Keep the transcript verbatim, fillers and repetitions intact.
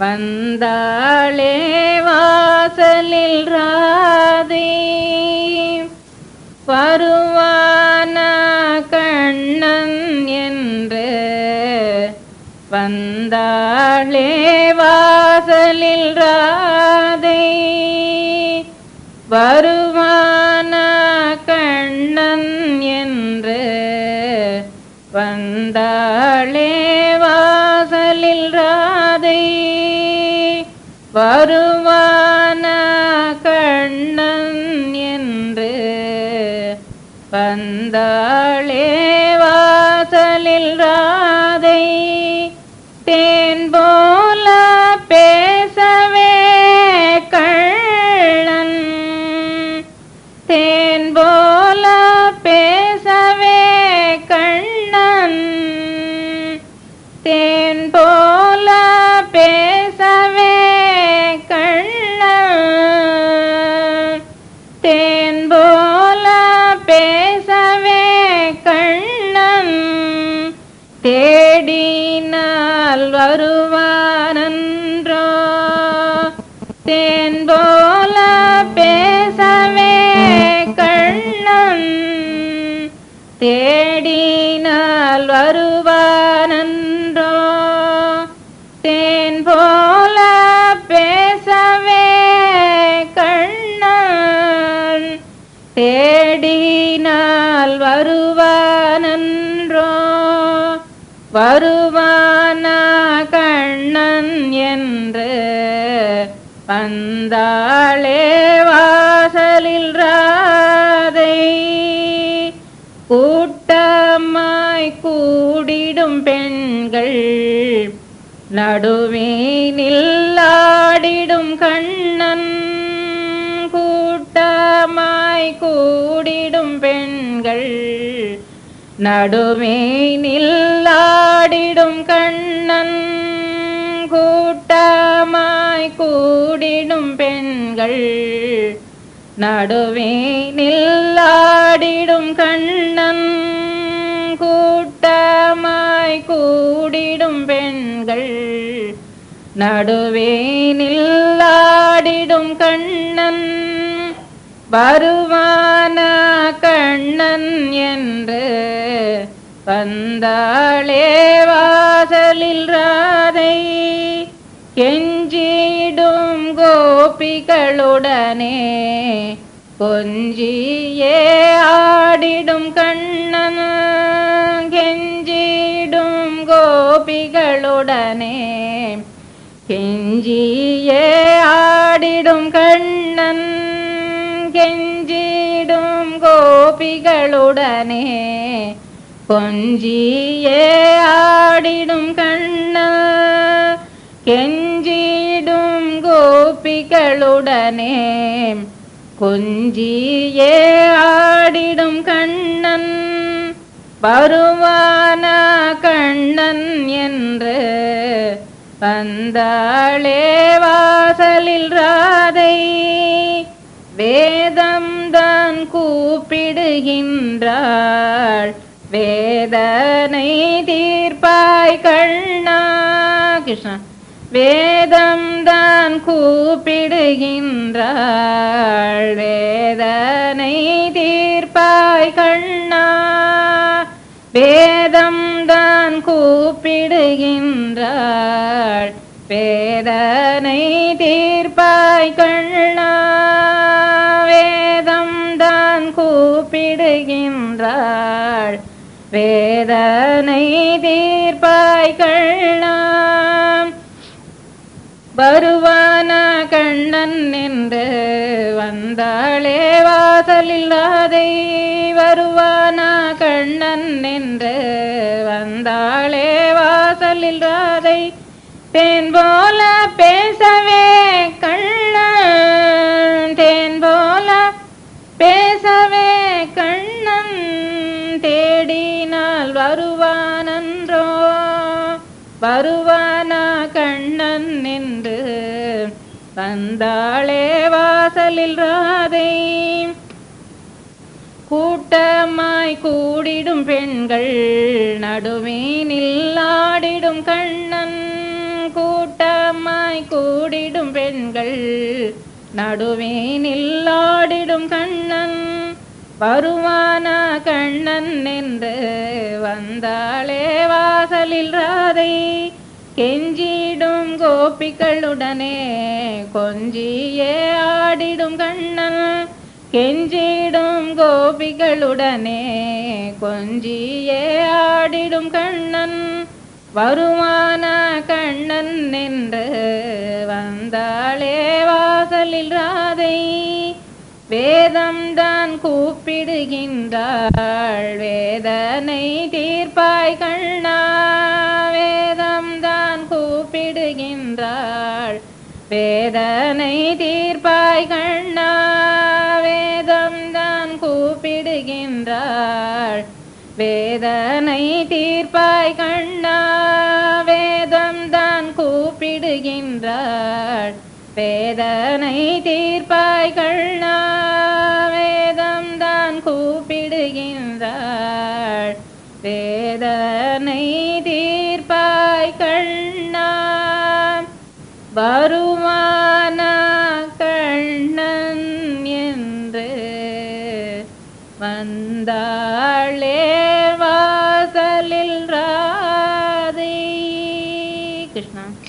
வந்தாளே வாசலில் ராதை வருவான கண்ணன் என்று வந்தாளே வாசலில் ராதை வருவான கண்ணன் என்று வந்தாளே வாசலில் ராதை வருவான கண்ணன் என்று வந்தாளே வாசலில் ராதை தேன் போல பேசவே கண்ணன் தேன் போல பேசவே கண்ணன் தேன் போல பேசவே கண்ணன் தேன் போல பேசவே கண்ணன் தேடினால் வருவானன்றோ தேன் போல பேசவே கண்ணன் தேடினால் வருவானன்றோ தேன் போல பேசவே கண்ணன் தேடினால் வருவானன்றோ வருவான கண்ணன் என்று வந்தாளே வாசலில் ராதை கூட்டமாய் கூடிடும் பெண்கள் நடுவேனில் ஆடிடும் கண்ணன் கூட்டமாய் கூடிடும் பெண்கள் நடுவேனில் ஆடிடும் கண்ணன் கூட்டமாய் கூடிடும் பெண்கள் நடுவேனில் ஆடிடும் கண்ணன் கூட்டமாய் கூடிடும் பெண்கள் நடுவேனில் ஆடிடும் கண்ணன் வருவான கண்ணன் என்று வந்தாளே வாசலில் ராதை கெஞ்சிடும் கோபிகளுடனே கொஞ்சியே ஆடிடும் கண்ணன் கெஞ்சிடும் கோபிகளுடனே கெஞ்சியே ஆடிடும் கண்ணன் கெஞ்சிடும் கோபிகளுடனே கொஞ்சியே ஆடிடும் கண்ணன் கெஞ்சிடும் கோபிகளுடனே கொஞ்சியே ஆடிடும் கண்ணன் வருவான கண்ணன் என்று வந்தாளே வாசலில் ராதை வேதம் தான் கூப்பிடுகின்றாள் வேதனை தீர்ப்பாய் கண்ணா கிருஷ்ணா வேதம் தான் கூப்பிடுகின்றாள் வேதனை தீர்ப்பாய் கண்ணா வேதம் தான் கூப்பிடுகின்றாள் வேதனை தீர்ப்பாய் கண்ணா வேதம் தான் கூப்பிடுகின்றாள் வேதனை தீர்ப்பாய் கண்ணா வருவான கண்ணன் என்று வந்தாளே வாசலில் ராதை வருவான கண்ணன் என்று வந்தாளே வாசலில் ராதை தேன் போல பேசவே கண்ணன் தேன் போல பேசவே கண்ணன் தேடினால் வருவானன்றோ வருவான கண்ணன் என்று வந்தாளே வாசலில் ராதை கூட்டமாய் கூடிடும் பெண்கள் நடுவே நில்லாடிடும் கண்ணன் கூட்ட கூட்டமாய் கூடிடும் பெண்கள் நடுவே நில்லாடிடும் கண்ணன் வருவானா கண்ணன் என்று வந்தாளே வாசலில் ராதை கெஞ்சிடும் கோபிகளுடனே கொஞ்சியே ஆடிடும் கண்ணன் கெஞ்சிடும் கோபிகளுடனே கொஞ்சியே ஆடிடும் கண்ணன் வருவானா கண்ணன் என்று வந்தாளே வாசலில் ராதை வேதம் தான் கூப்பிடுகின்றாள் வேதனை தீர்ப்பாய் கண்ணா வேதம் தான் கூப்பிடுகின்றாள் வேதனை தீர்ப்பாய் கண்ணா வேதம் தான் கூப்பிடுகின்றாள் வேதனை தீர்ப்பாய் கண்ணா வேதம் தான் கூப்பிடுகின்றாள் வேதனை தீர்ப்பாய் கண்ணா வேதம் தான் கூப்பிடுகின்றாள் வேதனை தீர்ப்பாய் கண்ணா வருவானா கண்ணன் என்று வந்தாளே வாசலில் ராதை. கிருஷ்ணா.